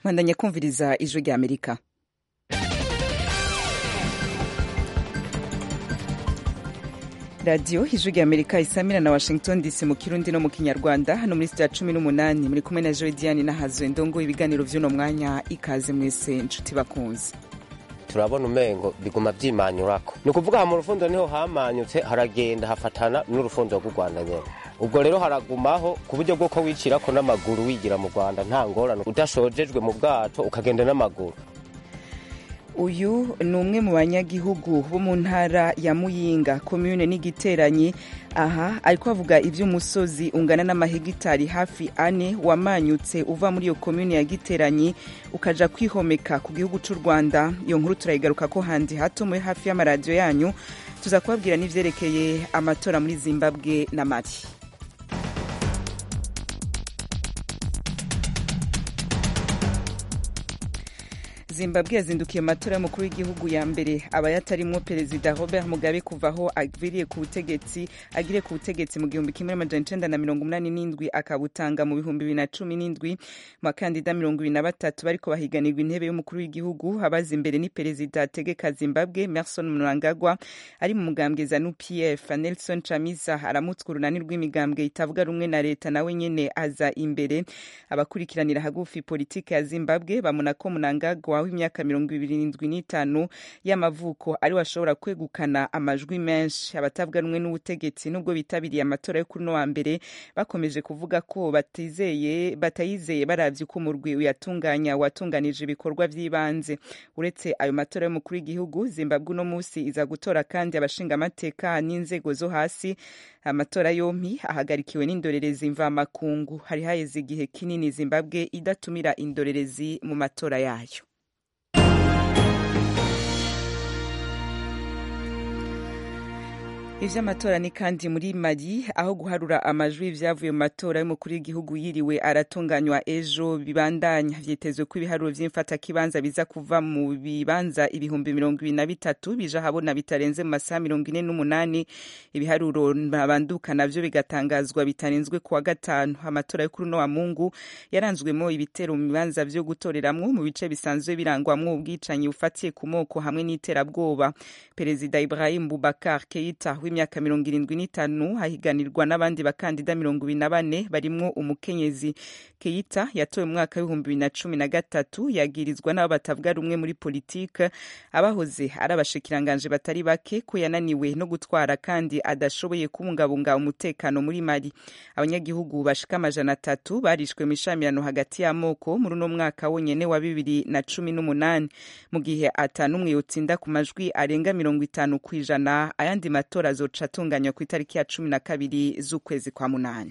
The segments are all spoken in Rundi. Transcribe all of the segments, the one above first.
bandanya kumviriza ijwi rya Amerika. Radio ijwi rya Amerika isamira na Washington DC mu Kirundi no mu Kinyarwanda. Hano muri studio 18 muri kumwe na Joy Diane na Hazwe Ndongo. Ibiganiro vy'uno mwanya ikaze mwese nshuti bakunze. Turabona umengo biguma vyimanyurako, ni kuvuga mu rufundo niho hamanyutse haragenda hafatana n'urufundo rw'u Rwanda nyene. Ubwo rero haragumaho ku buryo bwo ko wicirako n'amaguru wigira mu Rwanda nta ngorane, udashojejwe mu bwato ukagenda n'amaguru. Uyu ni umwe mu banyagihugu bo mu ntara ya Muyinga commune n'igiteranyi. Aha ariko avuga ivy'umusozi ungana n'amahegitari hafi 4 wamanyutse uva muri iyo commune ya Giteranyi ukaja kwihomeka ku gihugu c'u Rwanda. Iyo nkuru turayigaruka ko handi hato muri hafi y'amaradio yanyu, tuza kubabwira n'ivyerekeye amatora muri Zimbabwe na Mali. Zimbabwe yazindukiye amatora y'umukuru w'igihugu ya mbere abayatarimwo Perezida Robert Mugabe kuvaho agiriye ku butegetsi mu 1987 akabutanga mu 2017. Makandida 23 bariko bahiganirwa intebe y'umukuru w'igihugu. Abaza imbere ni Perezida ategeka Zimbabwe Emmerson Mnangagwa ari mu mugambwe ZANU-PF. Nelson Chamisa aramutswa urunani rw'imigambwe itavuga rumwe na leta nawe nyene aza imbere. Abakurikiranira hagufi politike ya Zimbabwe bamuna ko Mnangagwa w'imyaka 25 y'amavuko ari washobora kwegukana amajwi menshi. Abatavuga rumwe n'ubutegetsi nubwo bitabiriye amatora yo kuri no wa mbere bakomeje kuvuga ko batayizeye baravye ko umurwi uyatunganya watunganije ibikorwa vy'ibanze. Uretse ayo matora y'umukuru w'igihugu, Zimbabwe no musi iza gutora kandi abashinga amateka n'inzego zo hasi. Amatora yompi ahagarikiwe n'indorerezi mvamakungu. Hari haheze igihe kinini Zimbabwe idatumira indorerezi mu matora yayo. Ivy'amatora ni kandi muri Mali, aho guharura amajwi vyavuye mu matora y'umukuru w'igihugu yiriwe aratunganywa ejo. Bibandanya vyitezwe ko ibiharuro vy'imfata kibanza biza kuva mu bibanza 2023 bija habona bitarenze mu masaha 48. Ibiharuro babanduka navyo bigatangazwa bitarenzwe kuwa gatanu. Amatora yo kuri no wa Mungu yaranzwemo ibitero mu bibanza vyo gutoreramwo mu bice bisanzwe birangwamwo ubwicanyi bufatiye ku moko hamwe n'iterabwoba. Perezida Ibrahim Boubacar Keita w'imyaka 75 hahiganirwa n'abandi bakandida 24 barimwo umukenyezi. Keita yatowe mu mwaka wa 2013 yagirizwa n'abo batavuga rumwe muri politike abahoze ari abashikiranganje batari bake ko yananiwe no gutwara kandi adashoboye kubungabunga umutekano muri Mali. Abanyagihugu bashika 300 barishwe mu ishamirano hagati y'amoko muri no mwaka wonyene wa 2018, mu gihe atanumwe yotsinda ku majwi arenga 50 kwijana. Ayandi matora azoca atunganywa ku itariki ya 12 z'ukwezi kwa munani.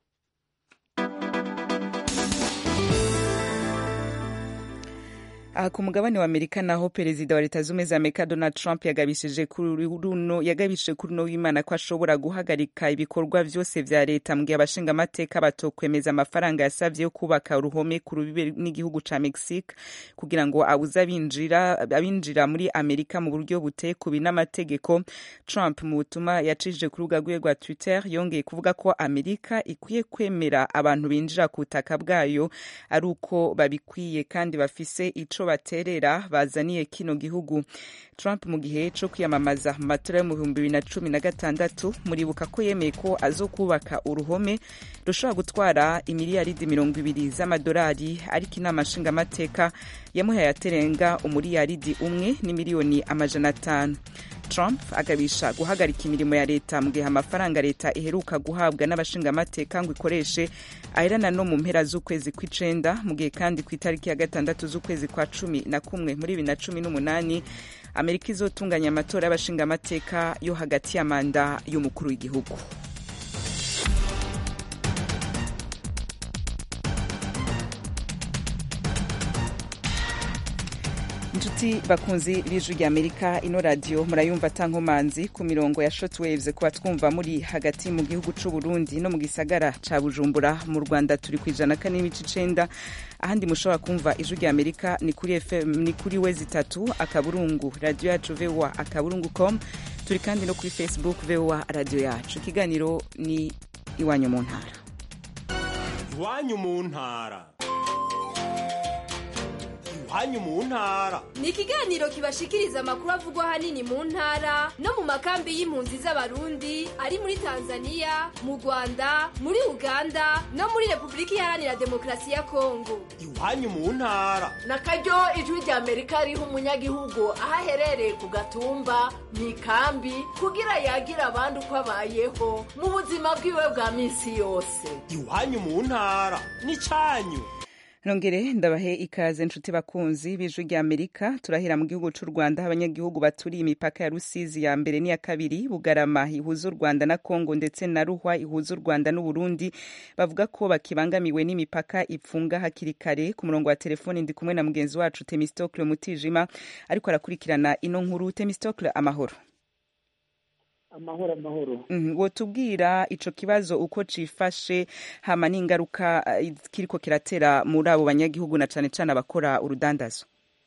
Aha ku mugabane wa Amerika naho Perezida wa Leta Zunze Amerika Donald Trump yagabishije kuri no w'Imana ko ashobora guhagarika ibikorwa vyose vya leta mu gihe abashinga amateka batokwemeza amafaranga yasavye yo kubaka uruhome ku rubibe n'igihugu ca Mexique kugira ngo abuza abinjira muri Amerika mu buryo buteye kubi n'amategeko. Trump mu butumwa yacishije ku rubuga rwe rwa Twitter yongeye kuvuga ko Amerika ikwiye kwemera abantu binjira ku butaka bwayo ari uko babikwiye kandi bafise ico baterera bazaniye kino gihugu. Trump mu gihe cyo kwiyamamaza mu matora yo mu 2016 muribuka ko yemeye ko azokubaka uruhome rushobora gutwara imiliyaridi 20 z'amadolari, ariko inama nshinga amateka yamuhaye aterenga umiliyaridi 1 n'imiliyoni 500. Trump agabisha guhagarika imirimo ya leta mu gihe amafaranga leta iheruka guhabwa n'abashinga amateka ngo ikoreshe aherana no mu mpera z'ukwezi kw'icenda, mu gihe kandi ku itariki ya 6 z'ukwezi kwa 11 muri 2018 Amerika izotunganya amatora y'abashinga amateka yo hagati ya manda y'umukuru w'igihugu. Inshuti bakunzi b'ijwi rya Amerika, ino radio murayumva tankomanzi ku mirongo ya shortwaves kuba twumva muri hagati mu gihugu c'u Burundi no mu gisagara ca Bujumbura. Mu Rwanda turi kwijana 4.9. Ahandi mushobora kumva ijwi rya Amerika ni kuri FM, ni kuri wezi 3 akaburungu radio yacu VOA akaburungu.com. Turi kandi no kuri Facebook VOA radio yacu. Ikiganiro ni Iwanyu mu ntara. Iwanyu mu ntara. iwanyu mu ntara. Ni ikiganiro kibashikiriza amakuru avugwa hanini mu ntara no mu makambi y'impunzi z'abarundi ari muri Tanzania, mu Rwanda, muri Uganda no muri Republika Iharanira Demokarasi ya Kongo. Iwanyu mu ntara. Nakaryo ijwi rya Amerika riha umunyagihugu aho aherereye ku gatumba mu ikambi kugira yagira abandi uko abayeho mu buzima bwiwe bwa minsi yose. Iwanyu mu ntara n'icyanyu. Nongere ndabahe ikaze nshuti bakunzi b'ijwi rya Amerika. Turahera mu gihugu cy'u Rwanda, abanyagihugu baturiye imipaka ya Rusizi ya mbere n'iya kabiri, Bugarama ihuza u Rwanda na Kongo ndetse na Ruhwa ihuza u Rwanda n'u Burundi bavuga ko bakibangamiwe n'imipaka ipfunga hakiri kare. Ku murongo wa telefoni ndi kumwe na mugenzi wacu Temistocle Mutijima ariko arakurikirana ino nkuru. Temistocle, amahoro. Amahoro. Wotubwira ico kibazo uko cifashe hama n'ingaruka kiriko kiratera muri abo banyagihugu na cane cane abakora urudandazo?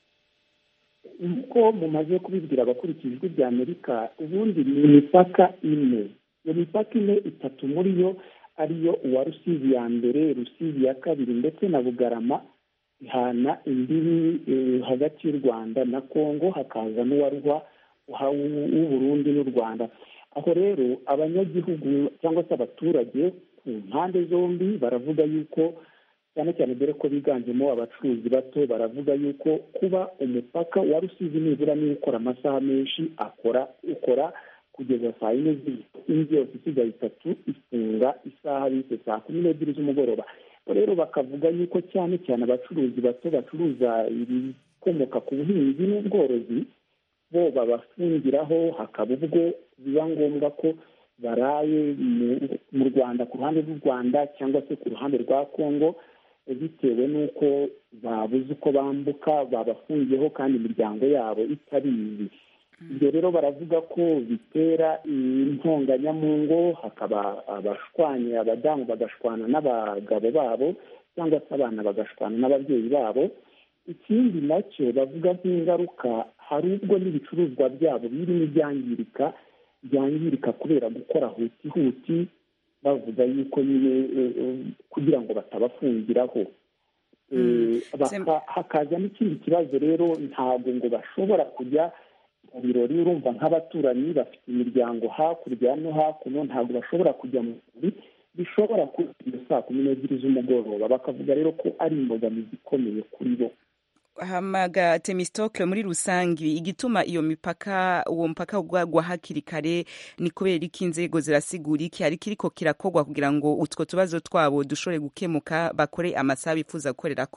Uko mumaze kubibwira abakurikijwe bya Amerika, ubundi ni imipaka ine. Iyo mipaka ine, itatu muri yo ariyo uwa Rusizi ya mbere, Rusizi ya kabiri ndetse na Bugarama ihana imbibi hagati y'u Rwanda na Kongo, hakaza n'uwa Ruhwa w'u Burundi n'u Rwanda. Aho rero abanyagihugu cyangwa se abaturage ku mpande zombi baravuga yuko cyane cyane dore ko biganjemo abacuruzi bato, baravuga yuko kuba umupaka wa Rusizi nibura niba ukora amasaha menshi ukora kugeza saa yine indi yose isigaye itatu ifunga isaha bise saa 12 z'umugoroba. Rero bakavuga yuko cyane cyane abacuruzi bato bacuruza ibikomoka ku buhinzi n'ubworozi bo babafungiraho, hakaba ubwo biba ngombwa ko baraye mu Rwanda ku ruhande rw'u Rwanda cyangwa se ku ruhande rwa Kongo, bitewe n'uko babuze uko bambuka, babafungiyeho kandi imiryango yabo itabizi. Ibyo rero baravuga ko bitera intonganya mu ngo, hakaba abashwanye, abadamu bagashwana n'abagabo babo cyangwa se abana bagashwana n'ababyeyi babo. Ikindi nacyo bavuga nk'ingaruka, hari ubwo n'ibicuruzwa byabo birimo byangirika kubera gukora huti, bavuga yuko nyine kugira ngo batabafungiraho. Hakaza n'ikindi kibazo rero, ntabwo ngo bashobora kujya mu birori. Urumva nk'abaturanyi bafite imiryango hakurya no hakuno, ntabwo bashobora kujya mu birori bishobora kuba saa 12 z'umugoroba. Bakavuga rero ko ari imbogamizi ikomeye kuri bo. Hamaga Temistocle, muri rusangi igituma uwo mpaka ugwa hakiri kare ni kubera iki? Inzego zirasigura iki? Hari kiriko kirakogwa kugira ngo utwo tubazo twabo dushobore gukemuka, bakore amasaha bifuza gukorerako?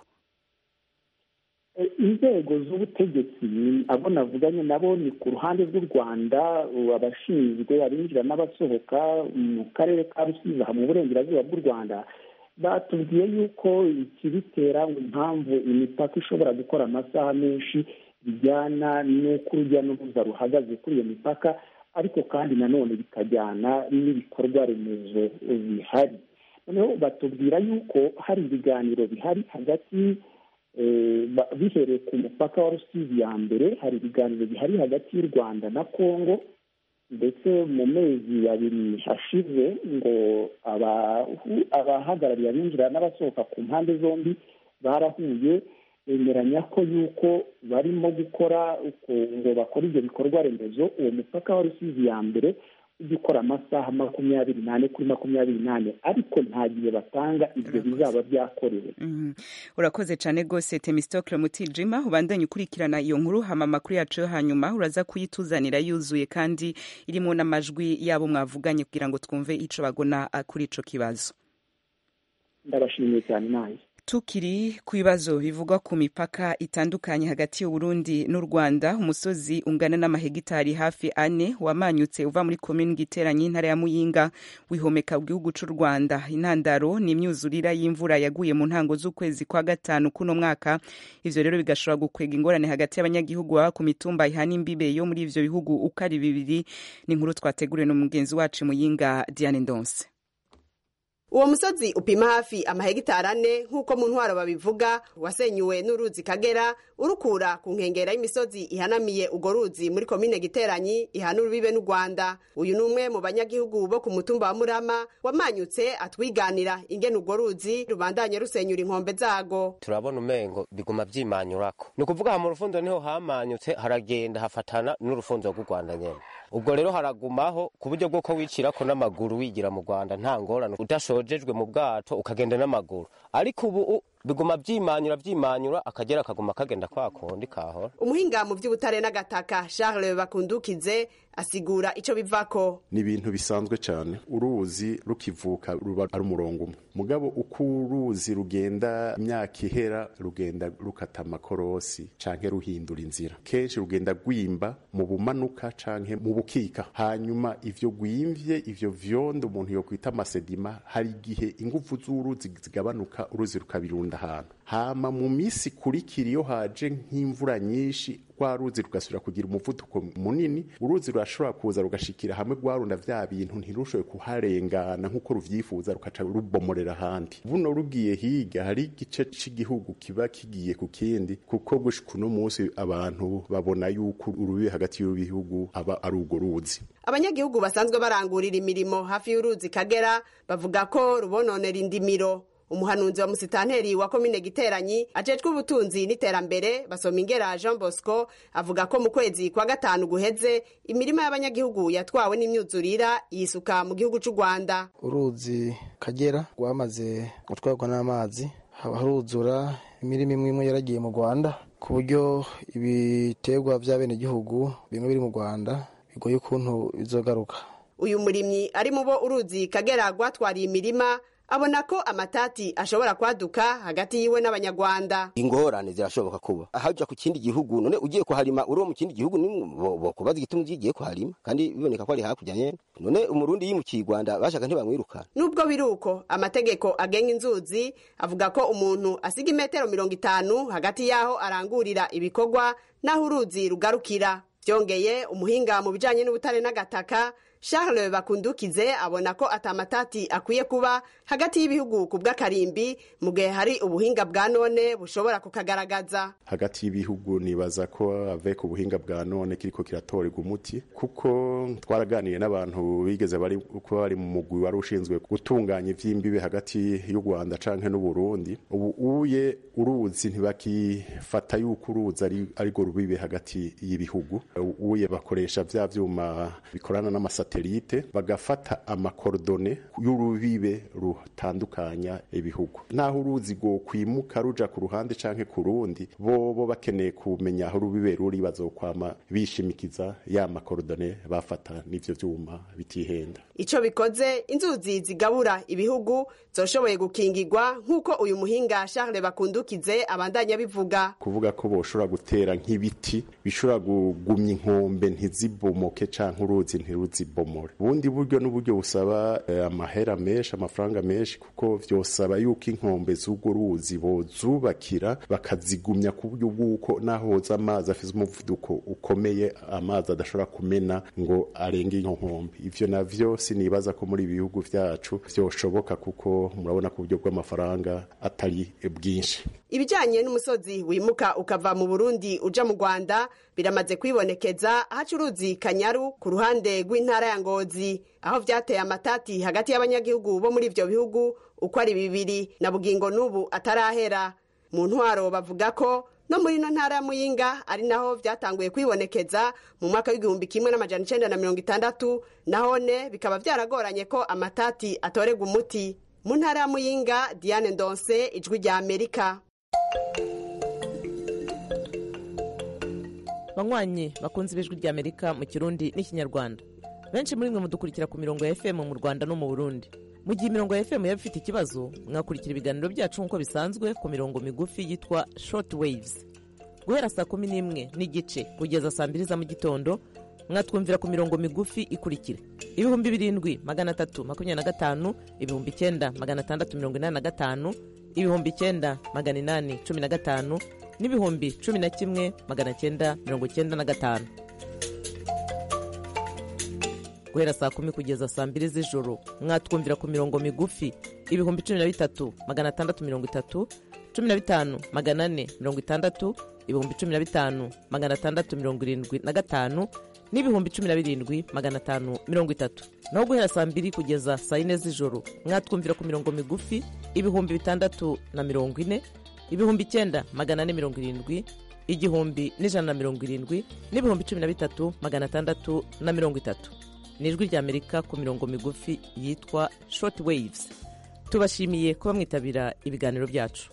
Inzego z'ubutegetsi abo navuganye nabo ni ku ruhande rw'u Rwanda, abashinzwe abinjira n'abasohoka mu karere ka Rusizi mu burengerazuba bw'u Rwanda, batubwiye yuko ikibitera impamvu imipaka ishobora gukora amasaha menshi bijyana n'uko urujya n'uruza ruhagaze kuri iyo mipaka, ariko kandi nanone bikajyana n'ibikorwa remezo bihari. Noneho batubwira yuko hari ibiganiro bihari hagati, bihereye ku mupaka wa Rusizi ya mbere, hari ibiganiro bihari hagati y'u Rwanda na Kongo, ndetse mu mezi abiri hashize ngo abahagarariye abinjira n'abasohoka ku mpande zombi barahuye, bemeranya ko yuko barimo gukora ngo bakora ibyo bikorwa remezo. Uwo mupaka wa Rusizi ya mbere ujya ukora amasaha 24 kuri 24, ariko nta gihe batanga ibyo bizaba byakorewe. Urakoze cyane rwose Temistocle Mutijima. Ubandanye ukurikirana iyo nkuru, hama amakuru yacu yo hanyuma uraza kuyituzanira yuzuye kandi irimo n'amajwi yabo mwavuganye kugira ngo twumve ico bagona kuri ico kibazo. Ndabashimiye cyane nawe. Tukiri ku bibazo bivugwa ku mipaka itandukanye hagati y'u Burundi n'u Rwanda, umusozi ungana n'amahegitari hafi 4 wamanyutse uva muri commune Giteranyi intara ya Muyinga wihomeka mu gihugu cy'u Rwanda. Intandaro ni imyuzurira y'imvura yaguye mu ntango z'ukwezi kwa gatanu kuno mwaka. Ivyo rero bigashobora gukwega ingorane hagati y'abanyagihugu baba ku mitumba ihana imbibe yo muri ivyo bihugu uko ari bibiri. Ni inkuru twateguriwe n'umugenzi wacu Muyinga Diane Ndonse. uwo musozi upima hafi amahegitari 4 nk'uko mu ntwaro babivuga wasenyuwe n'uruzi Kagera urukura ku nkengera y'imisozi ihanamiye ugo ruzi muri komine Giteranyi ihana urubibe n'u Rwanda. Uyu numwe mu banyagihugu bo ku mutumba wa Murama wamanyutse atwiganira ingene ugo ruzi rubandanye rusenyura inkombe zago. Turabona umengo biguma vyimanyurako, ni kuvuga mu rufundo niho hamanyutse haragenda hafatana n'urufundo rw'u Rwanda nyene. Ubwo rero haragumaho ku buryo bwo ko wicirako n'amaguru wigira mu Rwanda nta ngorane, udashojejwe mu bwato ukagenda n'amaguru. Ariko ubu biguma vyimanyura akagera kaguma kagenda kwa kundi kahora. Umuhinga mu vy'ubutare n'agataka Charles Bakundukize asigura ico bivako. Ni ibintu bisanzwe cyane, uruzi rukivuka ruba ari umurongo umwe, mugabo uko uruzi rugenda imyaka ihera rugenda rukata amakorosi canke ruhindura inzira, kenshi rugenda gwimba mu bumanuka canke mu bukika, hanyuma ivyo gwimvye ivyo vyondo umuntu yokwita amasedima hari igihe ingufu z'uruzi zigabanuka uruzi rukabirunda ahantu, hama mu misi kurikira iyo haje nk'imvura nyinshi kwa ruzi rugasubira kugira umuvuduko munini, uruzi rurashobora kuza rugashikira hamwe rwarunda vya bintu ntirushoboye kuharengana nk'uko ruvyifuza rukaca rubomorera ahandi. Buno rugiye higa hari igice c'igihugu kiba kigiye ku kindi, kuko gushika uno munsi abantu babona yuko urubibe hagati y'ubihugu aba ari urwo ruzi. Abanyagihugu basanzwe barangurira imirimo hafi y'uruzi Kagera bavuga ko rubononera indimiro. Umuhanuzi wa musitanteri wa komine Giteranyi ajejwe ubutunzi n'iterambere Basomingera Jean Bosco avuga ko mu kwezi kwa gatanu guheze imirima y'abanyagihugu yatwawe n'imyuzurira yisuka mu gihugu c'u Rwanda. Uruzi Kagera rwamaze gutwarwa n'amazi, haruzura imirima imwe yaragiye mu Rwanda ku buryo ibiterwa by'abene gihugu bimwe biri mu Rwanda bigoye ukuntu bizogaruka. Uyu murimyi ari mu bo uruzi Kagera rwatwariye imirima abona ko amatati ashobora kwaduka hagati yiwe n'abanyarwanda. Ingorane zirashoboka kuba ahaja ku kindi gihugu, none ugiye kuharima uri mu kindi gihugu bo kubaza igituma ugiye kuharima kandi biboneka ko ari hakurya nyene, none umurundi yimukiye u Rwanda bashaka ntibamwirukana. Nubwo biruko amategeko agenga inzuzi avuga ko umuntu asiga imetero 50 hagati yaho arangurira ibikorwa naho uruzi rugarukira. Byongeye umuhinga mu bijanye n'ubutare n'agataka Charles Bakundukize abona ko atamatati akwiye kuba hagati y'ibihugu ku bw'akarimbi mu gihe hari ubuhinga bwa none bushobora kukagaragaza. Hagati y'ibihugu nibaza ko avec ubuhinga bwa none kiriko kiratorerwa umuti, kuko twaraganiye n'abantu bigeze bari mu mugwi wari ushinzwe gutunganya ivy'imbibe hagati y'u Rwanda canke n'u Burundi. Ubu uye uruzi ntibakifata yuko uruzi ari go rubibe hagati y'ibihugu, uye bakoresha vya vyuma bikorana n'amasatelite bagafata amakordone y'urubibe rutandukanya ibihugu. Naho uruzi go kwimuka ruja ku ruhande canke ku rundi, bo bakeneye kumenya aho urubibe ruri bazokwama bishimikiza ya makordone bafata n'ivyo vyuma bitihenda. Ico bikoze inzuzi zigabura ibihugu zoshoboye gukingirwa nk'uko uyu muhinga Charles Bakundukize abandanya bivuga. Kuvuga ko boshobora gutera nk'ibiti bishobora gugumya inkombe ntizibomoke canke uruzi ntiruzibomore. Ubundi buryo n'uburyo busaba amahera menshi, amafaranga menshi, kuko vyosaba yuko inkombe z'urwo ruzi bozubakira bakazigumya ku buryo bw'uko naho hoza amazi afise umuvuduko ukomeye amazi adashobora kumena ngo arenge inkombe. Ivyo navyo sinibaza ko muri ibihugu vyacu vyoshoboka, kuko murabona ku buryo bw'amafaranga atari bwinshi. Ibijanye n'umusozi wimuka ukava mu Burundi uja mu Rwanda biramaze kwibonekeza hacuruzi Kanyaru ku ruhande rw'intara ya Ngozi, aho vyateye amatati hagati y'abanyagihugu bo muri ivyo bihugu uko ari bibiri na bugingo n'ubu atarahera. Mu ntwaro bavuga ko no muri no ntara ya Muyinga ari naho vyatanguye kwibonekeza mu mwaka w'1960 nahone bikaba vyaragoranye ko amatati atorega umuti. Mu ntara ya Muyinga, Diane Ndonse, Ijwi rya Amerika. Banywanyi bakunze ibijwi rya Amerika mu Kirundi n'ikinyarwanda, benshi muri mwe mudukurikira ku mirongo ya FM mu Rwanda no mu Burundi. Mu gihe imirongo ya FM yaba ifite ikibazo, mwakurikira ibiganiro byacu nk'uko bisanzwe ku mirongo migufi yitwa short waves. Guhera saa 11 n'igice kugeza saa 2 za mu gitondo, mwatwumvira ku mirongo migufi ikurikira: 2325, 9685, 9815 n'ibihumbi 11,995. guhera saa 10 kugeza saa 2 z'ijoro mwatwumvira ku mirongo migufi 13630, 15460, 15675 n'ibihumbi 17530. naho guhera saa 2 kugeza saa 4 z'ijoro mwatwumvira ku mirongo migufi 640, 9470, 1170 n'ibihumbi 13630. ni ijwi ry'Amerika ku mirongo migufi yitwa short waves. tubashimiye kuba mwitabira ibiganiro byacu.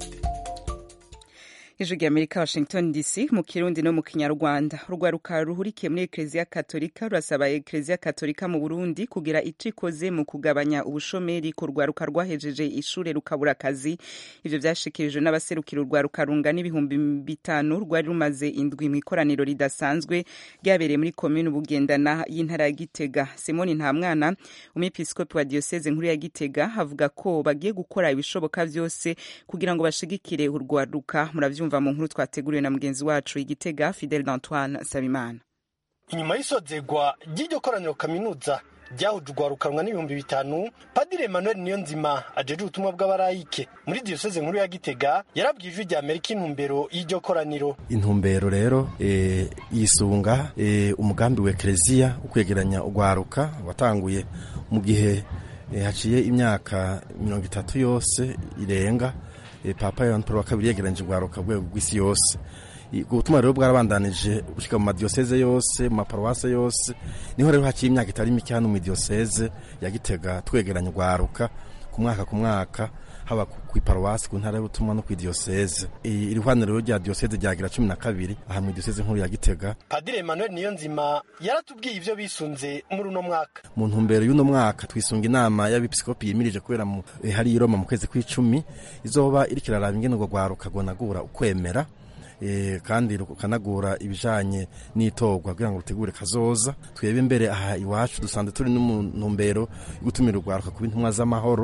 ijwi ry'Amerika, Washington DC, mu Kirundi no mu Kinyarwanda. Urwaruka ruhurikiye muri Eklezia Katolika rurasaba Eklezia Katolika mu Burundi kugira ico ikoze mu kugabanya ubushomeri ku rwaruka rwahejeje ishure rukabura akazi. Ivyo vyashikirijwe n'abaserukira urwaruka rungana ibihumbi 5 rwari rumaze indwi mu ikoraniro ridasanzwe ryabereye muri komune Bugendana y'intara ya Gitega. Simoni Ntamwana, umwepiskopi wa diocese nkuru ya Gitega, avuga ko bagiye gukora ibishoboka vyose kugira ngo bashigikire urwaruka. Muravyumva mu nkuru twateguriwe na mugenzi wacu Igitega Fidel d'Antoine Sabimana. Inyuma y'isozegwa ry'iryo koraniro kaminuza ryahuje urwarukanwa n'ibihumbi 5, Padiri Emmanuel Niyonzima ajeje ubutumwa bw'abarayike muri diocese nkuru ya Gitega yarabwiye ijwi ry'Amerika intumbero y'iryo koraniro. Intumbero rero yisunga umugambi wa Eklezia ukwegeranya urwaruka watanguye mu gihe haciye imyaka 30 yose irenga Papa Yohani Paulo wa kabiri yegeranije urwaruka rwego rw'isi yose. Ubutumwa rero bwarabandanije gushika mu madiocese yose, mu maparuwase yose. Niho rero haciye imyaka itari mike hano mu diocese ya Gitega twegeranya urwaruka ku mwaka haba ku iparuwase, ku ntara y'ubutumwa no ku diocese. Irihwana rero rya diocese ryagira 12 aha mu diocese nkuru ya Gitega. Padiri Emmanuel Niyonzima yaratubwiye ivyo bisunze muri uno mwaka. Mu ntumbero y'uno mwaka twisunga inama y'abepiskopi yimirije kubera hari i Roma mu kwezi kw'icumi izoba irikiraraba ingene urwaruka gonagura ukwemera kandi rukanagura ibijanye n'itorwa kugira ngo rutegure kazoza. Twebwe imbere aha iwacu dusanzwe turi n'umuntumbero gutumira urwaruka ku bintumwa z'amahoro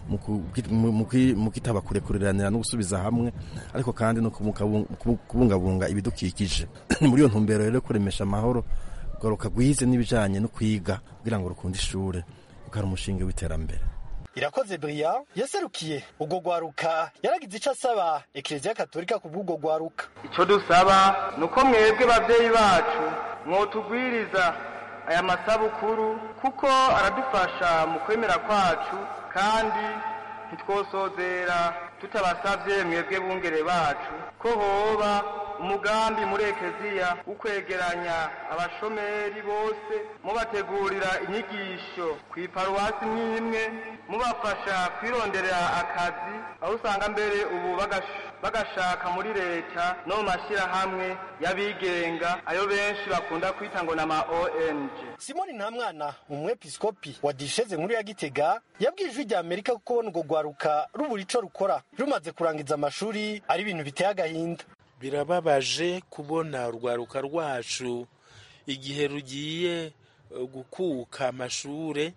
mu kitaba kurekuriranira no gusubiza hamwe, ariko kandi no kubungabunga ibidukikije. Muri iyo ntumbero rero kuremesha amahoro urwaruka rwize n'ibijanye no kwiga kugira ngo rukunde ishure ukari umushinge w'iterambere. Irakoze Bria yaserukiye ubwo gwaruka yaragize ico asaba Eklezia Katolika ku bw'ubwo gwaruka. Ico dusaba nuko mwebwe bavyeyi bacu mwotugwiriza aya masabukuru kuko aradufasha mu kwemera kwacu, kandi ntitwosozera tutabasavye mwebwe bungere bacu ko hoba umugambi muri Eklezia ukwegeranya abashomeri bose, mubategurira inyigisho kw'iparuwasi n'imwe, mubafasha kwironderera akazi, aho usanga mbere ubu bagashaka muri leta no mu mashirahamwe y'abigenga ayo benshi bakunda kwita ngo n'ama ONG. Simoni Ntamwana, umwepiskopi wa diocese nkuru ya Gitega, yabwiye ijwi ry'Amerika ko kubona urwo rwaruka rubura ico rukora rumaze kurangiza amashuri ari ibintu biteye agahinda. Birababaje kubona urwaruka rwacu igihe rugiye gukuka amashure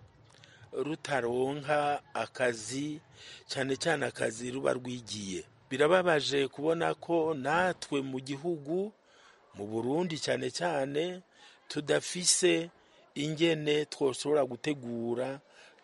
rutaronka akazi, cyane cyane akazi ruba rwigiye. Birababaje kubona ko natwe mu gihugu mu Burundi cyane cyane tudafise ingene twoshobora gutegura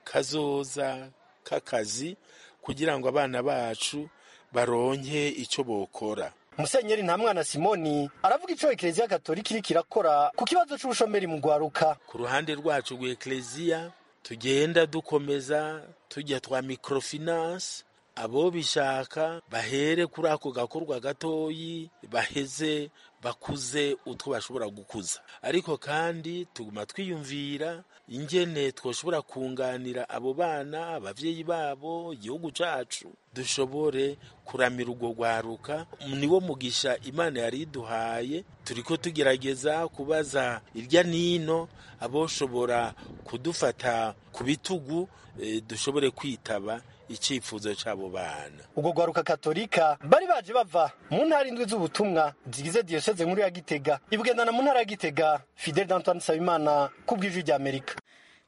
kazoza k'akazi kugira ngo abana bacu baronke ico bokora. Musenyeri Ntamwana Simoni aravuga ico Eklezia Katolika iriko irakora ku kibazo c'ubushomeri mu gwaruka. Ku ruhande rwacu rw'Eklezia tugenda dukomeza tujya twa microfinance, abo bishaka bahere kuri ako gakorwa gatoyi baheze bakuze utwo bashobora gukuza, ariko kandi tuguma twiyumvira ingene twoshobora kunganira abo bana abavyeyi babo, igihugu cacu dushobore kuramira urwo rwaruka. Niwo mugisha Imana yari iduhaye, turiko tugerageza kubaza irya nino aboshobora kudufata ku bitugu dushobore kwitaba icifuzo c'abo bana. Ubwo gwaruka Katolika bari baje bava mu ntara indwi z'ubutumwa zigize diocese nkuru ya Gitega. Ibugendana mu ntara ya Gitega, Fidel d'Antoine Sabimana ku bw'ijwi ry'Amerika.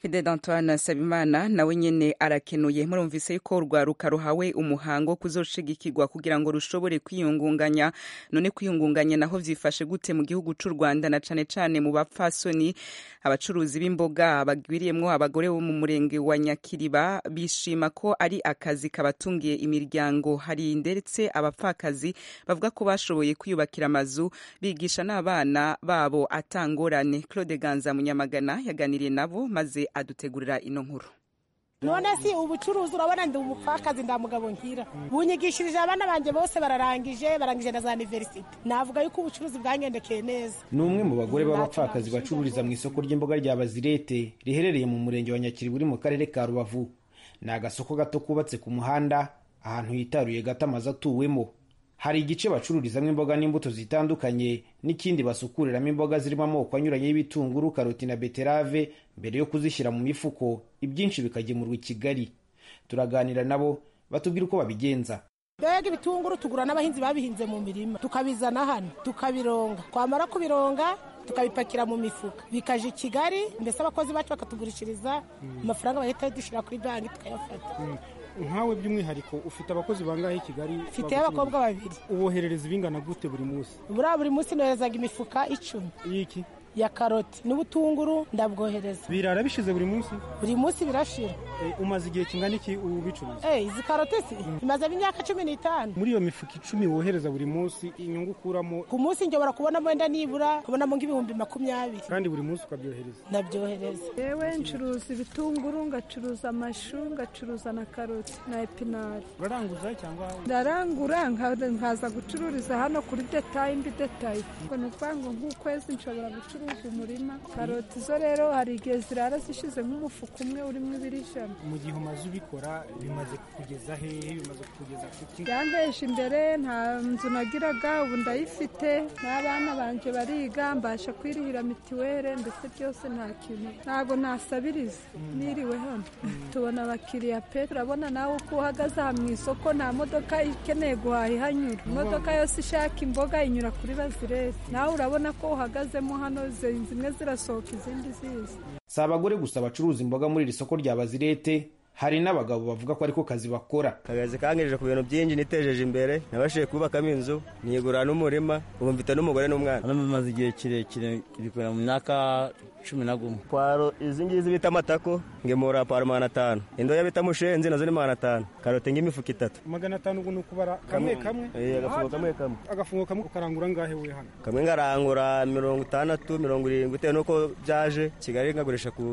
Fidel Antoine Sabimana nawe nyene arakenuye. Murumvise yuko urwaruka ruhawe umuhango kuzoshigikirwa kugira ngo rushobore kwiyungunganya. None kwiyungunganya naho vyifashe gute mu gihugu c'u Rwanda na cane cane mu bapfasoni abacuruzi b'imboga bagwiriyemwo abagore bo mu murenge wa Nyakiriba bishima ko ari akazi kabatungiye imiryango. Hari ndetse abapfakazi bavuga ko bashoboye kwiyubakira amazu bigisha n'abana babo atangorane. Claude Ganza Munyamagana yaganiriye nabo maze adutegurira ino nkuru. None si ubucuruzi urabona ndi umupfakazi ndamugabo nkira bunyigishirije abana banje bose barangije na za university. Navuga yuko ubucuruzi bwangendekeye neza. Numwe mu bagore b'abapfakazi bacururiza mu isoko ry'imboga rya Bazirete riherereye mu murenge wa Nyakiriba uri mu karere ka Rubavu. Ni agasoko gato kubatse ku muhanda ahantu hitaruye gato amazu atuwemo. Hari igice bacururizamo imboga n'imbuto zitandukanye n'ikindi basukuriramo imboga zirimo amoko anyuranye y'ibitunguru, karoti na beterave mbere yo kuzishyira mu mifuko, ibyinshi bikagemurwa i Kigali. Turaganira nabo batubwira uko babigenza. Mbega ibitunguru tugura n'abahinzi babihinze mu mirima tukabizana hano tukabironga, twamara kubironga tukabipakira mu mifuka bikaje i Kigali, mbese abakozi bacu bakatugurishiriza amafaranga bahita dushira kuri banki tukayafata. Nkawe by'umwihariko ufite abakozi bangahe i Kigali? Mfite abakobwa 2. Uboherereza ibingana gute buri munsi? Buri munsi noherezaga imifuka 10. Yiki? Ya karoti n'ubutunguru ndabwohereza. Birara bishize buri munsi? Buri munsi birashira. Umaze igihe kingana iki ubicuruza? Izi karoti si imaze imyaka 15. Muri iyo mifuka 10 wohereza buri munsi inyungu ukuramo? Ku munsi njye barakubona mwenda nibura kubonamo nk'ibihumbi 20. Kandi buri munsi ukabyohereza? Ndabyohereza. Yewe ncuruza ibitunguru, ngacuruza amashu, ngacuruza na karoti na epinari. Uraranguza cyangwa? Ndarangura nkaza gucururiza hano kuri detail ngo nuvango nk'ukwezi nshobora gucuruza umurima. Karoti zo rero hari igihe zirara zishize nk'umufuka umwe urimo 200. Mu gihe umaze ubikora bimaze kugeza hehe? Bimaze kugeza kuki? Yangeje imbere nta nzu nagiraga, ubu ndayifite, n'abana banje bariga, mbasha kwirihira mitiwere, ndetse byose nta kintu ntago nasabiriza niriwe hano. Tubona abakiriya pe, turabona nawe uko uhagaze aha mu isoko nta modoka ikeneye guhaha ihanyura. Imodoka yose ishaka imboga inyura kuri Bazirete. Nawe urabona ko uhagazemo hano zimwe zirasohoka izindi ziza. Si abagore gusa bacuruza imboga muri iri soko rya Bazirete, hari n'abagabo bavuga ko ariko kazi bakora. Akazi kangejeje ku bintu byinshi, nitejeje imbere, nabashije kubakamo inzu, nigura n'umurima, ubu mfite n'umugore n'umwana. Hano bimaze igihe kirekire, bikorera mu myaka 11. Pwaro izi ngizi bita amatako ngemura pwaro 500. Indoya bita mushenzi nazo ni 500. Karoti ng'imifuka 3. 500 ubu nukubara kamwe kamwe? Agafungo kamwe kamwe. Agafungo kamwe ukarangura ngahe we hano? Kamwe ngarangura 60, 70 bitewe nuko byaje. Kigali ngagurisha ku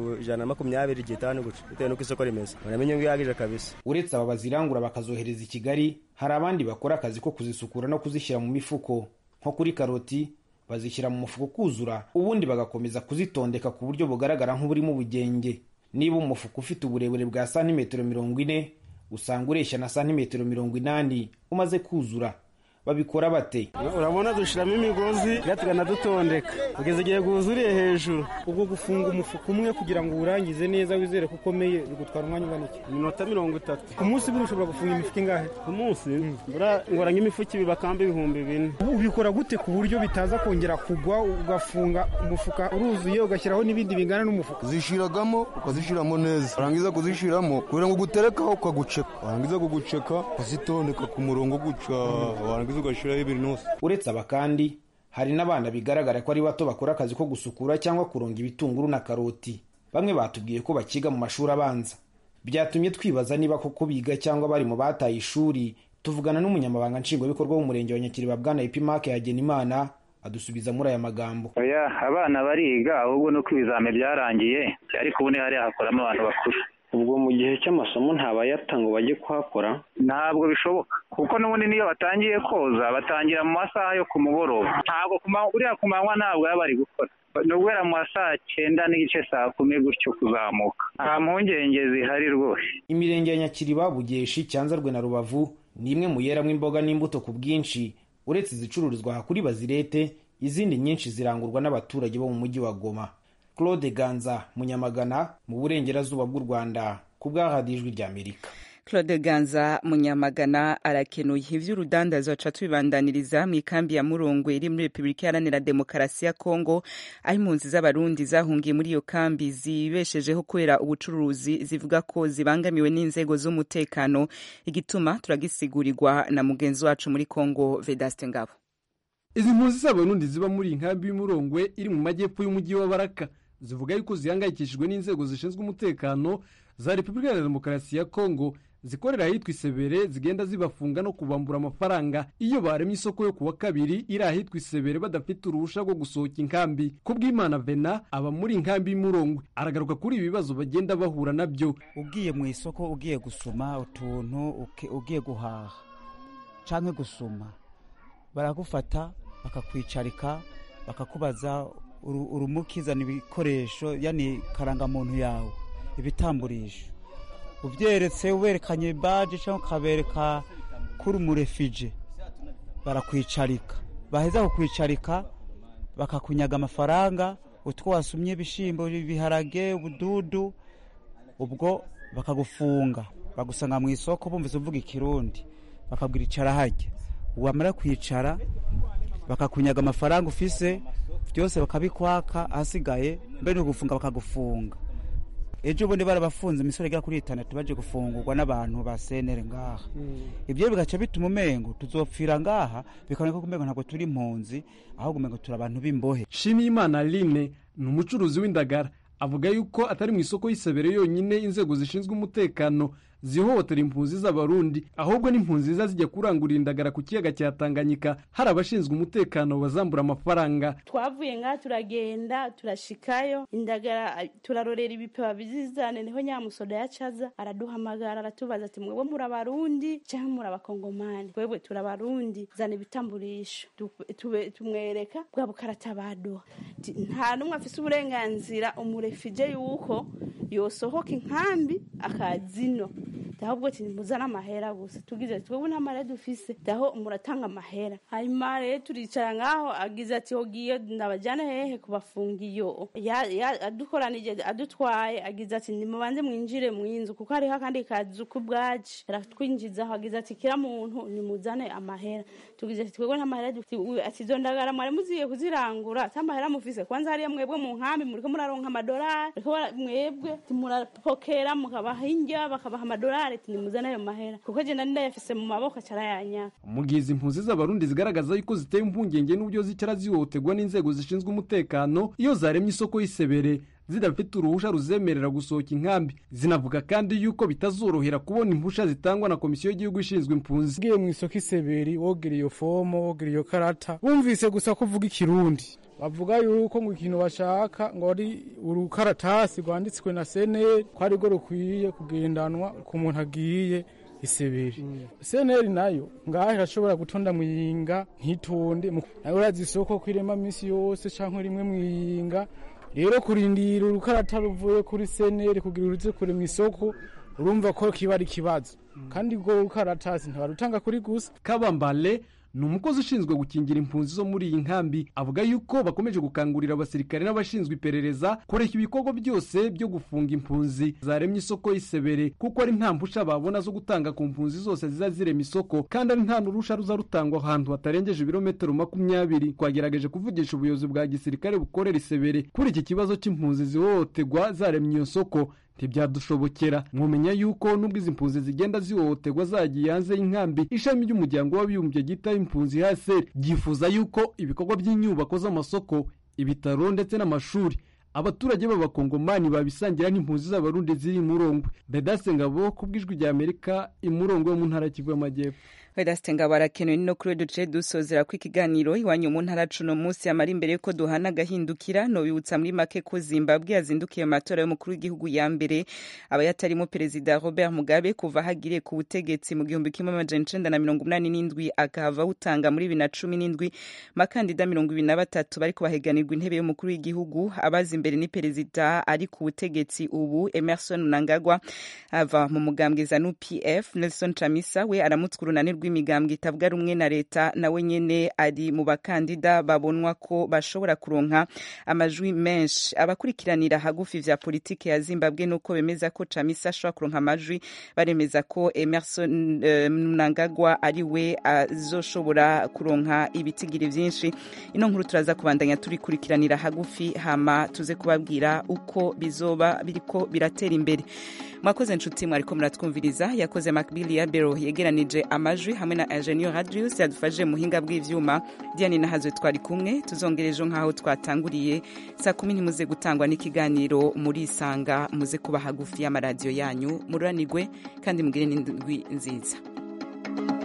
120 gitanu guca bitewe nuko isoko rimeze. Uramenye ngo yagije kabisa. Uretse aba bazirangura bakazohereza i Kigali, hari abandi bakora akazi ko kuzisukura no kuzishyira mu mifuko. Nko kuri karoti bazishyira mu mufuko kuzura, ubundi bagakomeza kuzitondeka ku buryo bugaragara nk'uburimo ubugenge. Niba umufuko ufite uburebure bwa santimetero 40, usanga ureshya na santimetero 80 umaze kuzura. Babikora bate? Urabona dushiramo imigozi gatugana dutondeka kugeza igihe guzuriye hejuru. Ubwo gufunga umufuka umwe kugira ngo urangize neza wizere ko ukomeye bigutwara umwanya ungana iki? Minota 30. Ku munsi buri ushobora gufunga imifuka ingahe? Ku munsi ngora nk'imifuka ibibakambe 2000. Ubikora gute ku buryo bitaza kongera kugwa ugafunga umufuka uruzuye ugashyiraho n'ibindi bingana n'umufuka? Zishiragamo ukazishiramo neza, urangiza kuzishiramo kugira ngo guterekaho ukaguceka, urangiza kuguceka uzitondeka ku murongo guca Uretse aba kandi hari n'abana bigaragara ko ari bato bakora akazi ko gusukura cyangwa kuronga ibitunguru na karoti. Bamwe batubwiye ko bakiga mu mashuri abanza. Byatumye twibaza niba koko biga cyangwa bari mu bataye ishuri. Tuvugana n'umunyamabanga nshingwabikorwa w'umurenge wa Nyakiriba Bwana Epimake Hagenimana adusubiza muri aya magambo. Oya, abana bariga ahubwo no kwibizame byarangiye, ariko ubune hari hakoramo abantu bakuru. Ubwo mu gihe cy'amasomo ntabayata ngo bajye kuhakora? Ntabwo bishoboka, kuko n'ubundi niyo batangiye koza batangira mu masaha yo ku mugoroba. Ntabwo uriya ku manywa ntabwo yaba bari gukora, ni uguhera mu saa 9 n'igice saa 10 gutyo kuzamuka. Nta mpungenge zihari rwose. Imirenge ya Nyakiriba, Bugeshi, Cyanzarwe na Rubavu ni imwe mu yeramwo imboga n'imbuto ku bwinshi. Uretse zicururizwa aha kuri Bazirete, izindi nyinshi zirangurwa n'abaturage bo mu mujyi wa Goma. Claude Ganza Munyamagana mu burengerazuba bw'u Rwanda ku bwa Radio Ijwi ry'Amerika. Claude Ganza Munyamagana arakenuye ivy'urudandazo aca tubibandaniriza mu ikambi ya Murongwe iri muri Republika Iharanira Demokarasi ya Kongo aho impunzi z'abarundi zahungiye muri iyo kambi zibeshejeho kubera ubucuruzi zivuga ko zibangamiwe n'inzego z'umutekano igituma turagisigurirwa na mugenzi wacu muri Kongo Vedaste Ngabo. Izi mpunzi z'abarundi ziba muri inkambi y'Umurongwe iri mu majyepfo y'umujyi wa Baraka zivuga yuko zihangayikishijwe n'inzego zishinzwe umutekano za Republika ya Demokarasi ya Kongo zikorera ahitwa Isebere zigenda zibafunga no kubambura amafaranga iyo baremye isoko yo kuwa kabiri iri ahitwa Isebere badafite uruhusha rwo gusohoka inkambi. Kubw'Imana Vena aba muri inkambi y'Umurongwe aragaruka kuri ibi bibazo bagenda bahura nabyo. Ugiye mu isoko ugiye gusuma utuntu ugiye guhaha canke gusuma baragufata bakakwicarika bakakubaza urumukizana ibikoresho yani karangamuntu yawe ibitamburisho uvyeretse uberekanye baje cyangwa kabereka kuri umurefije barakwicarika baheza kukwicarika bakakunyaga amafaranga utwo wasumye ibishimbo ibiharage ubududu ubwo bakagufunga bagusanga mu isoko bumvise uvuga ikirundi bakabwira icara hajya wamara kwicara bakakunyaga amafaranga ufise byose bakabikwaka asigaye mbere no gufunga bakagufunga. Ejo bundi barabafunze imisoro igera kuri 6 baje gufungurwa n'abantu ba CNR ngaha. Ibyo bigaca bituma umengo tuzopfira ngaha bikaboneka ko umengo ntabwo turi impunzi ahubwo umengo turi abantu b'imbohe. Shimiyimana Aline ni umucuruzi w'indagara avuga yuko atari mu isoko y'Isebere yonyine inzego zishinzwe umutekano zihohotera impunzi z'abarundi ahubwo n'impunzi zijya kurangurira indagara ku kiyaga cya Tanganyika hari abashinzwe umutekano bazambura amafaranga. Twavuye nga turagenda turashikayo indagara turarorera ibipewa bizizane niho Nyamusoda yacaza araduhamagara aratubaza ati mwebwe muri abarundi cyangwa muri abakongomani twebwe turabarundi zana ibitamburisho tumwereka bwa bukarata baduha nta numwe afise uburenganzira umurefije yuko yosohoka inkambi akazino ahubwo muzana amahera gusa tugize twebwe nta mahera dufise daho muratanga amahera hanyuma rero turicara ngaho agize ati hogiye ndabajyana hehe kubafunga iyo adukoranije adutwaye agize ati nimubanze mwinjire mu inzu kuko hariho kandi kazu kubwaje aratwinjiza aho agize ati kira muntu nimuzane amahera tugize ati twebwe nta mahera dufise ati zo ndagara mwari muziye kuzirangura ata mahera mufise kwanza hariya mwebwe mu nkambi muriko muraronka amadolari mwebwe murapokera mukabaha indya bakabaha amadolari nimuzana ayo mahera kuko je nari ndayafise mu maboko carayanya. Mugize impunzi z'abarundi zigaragaza yuko ziteye impungenge n'uburyo zicara zihohoterwa n'inzego zishinzwe umutekano iyo zaremye isoko y'Isebere zidafite uruhusha ruzemerera gusohoka inkambi. Zinavuga kandi yuko bitazorohera kubona impusha zitangwa na komisiyo y'igihugu ishinzwe impunzi. Giye mu isoko Isebere wogera iyo fomo wogera iyo karata bumvise gusa kuvuga ikirundi bavuga yuko ngo ikintu bashaka ngo ari urukaratasi rwanditswe na CNL ko ari go rukwiye kugendanwa ku muntu agiye Isebere. CNL nayo ngahe ashobora gutonda mwinga nkitonde nayo urazi isoko kwirema misi yose canke rimwe mwinga rero kurindira urukarata ruvuye kuri CNL kugira uruze kure mu isoko urumva ko kiba ari kibazo kandi go urukaratasi ntabarutanga kuri gusa. Kabambale ni umukozi ushinzwe gukingira impunzi zo muri iyi nkambi avuga yuko bakomeje gukangurira abasirikare n'abashinzwe iperereza kureka ibikorwa byose byo gufunga impunzi zaremye isoko y'Isebere kuko ari nta mpusha babona zo gutanga ku mpunzi zose ziza zirema isoko kandi ari nta n'urusha ruza rutangwa ahantu hatarengeje ibirometero 20. Twagerageje kuvugisha ubuyobozi bwa gisirikare bukorera Isebere kuri iki kibazo cy'impunzi zihohoterwa zaremye iyo soko ntibyadushobokera. Mwumenya yuko nubwo izi impunzi zigenda zihohoterwa zagiye hanze y'inkambi ishami ry'umuryango w'abibumbye gita impunzi HCR gifuza yuko ibikorwa by'inyubako z'amasoko ibitaro ndetse n'amashuri abaturage b'abakongomani babisangira n'impunzi z'abarundi ziri mu Murongwe. Vedaste Ngabo kubwijwi rya Amerika imurongwe mu ntara Kivu y'Amajyepfo. Vedaste Ngabo arakenewe no kuri duce dusozera ku ikiganiro iwanyu mu ntara cuno munsi amara imbere ko duhana gahindukira no bibutsa muri make ko Zimbabwe yazindukiye amatora y'umukuru w'igihugu ya mbere abayatarimo perezida Robert Mugabe kuva hagiriye ku butegetsi mu 1987 akava utanga muri 2017 makandida 23 bari kubaheganirwa intebe y'umukuru w'igihugu abazi imbere ni perezida ari ku butegetsi ubu Emerson Mnangagwa ava mu mugambwe ZANU PF. Nelson Chamisa we aramutswe urunani rw'imigambwe itavuga rumwe na leta nawe nyene ari mu bakandida babonwa ko bashobora kuronka amajwi menshi. Abakurikiranira hagufi vya politike ya Zimbabwe nuko bemeza ko Chamisa ashobora kuronka amajwi, baremeza ko Emerson Mnangagwa ari we azoshobora kuronka ibitigiri vyinshi. Ino nkuru turaza kubandanya turikurikiranira hagufi hama tuze kubabwira uko bizoba biriko biratera imbere. Mwakoze nshuti mwariko muratwumviriza, yakoze Macbili ya Bero yegeranije amajwi hamwe na Engineer Radius yadufashije muhinga bw'ivyuma. Diane Nahazwe twari kumwe, tuzongerejo nkaho twatanguriye saa 10 nimuze gutangwa n'ikiganiro muri Isanga, muze kuba hagufi y'amaradiyo yanyu, mururanirwe kandi mugire n'indwi nziza.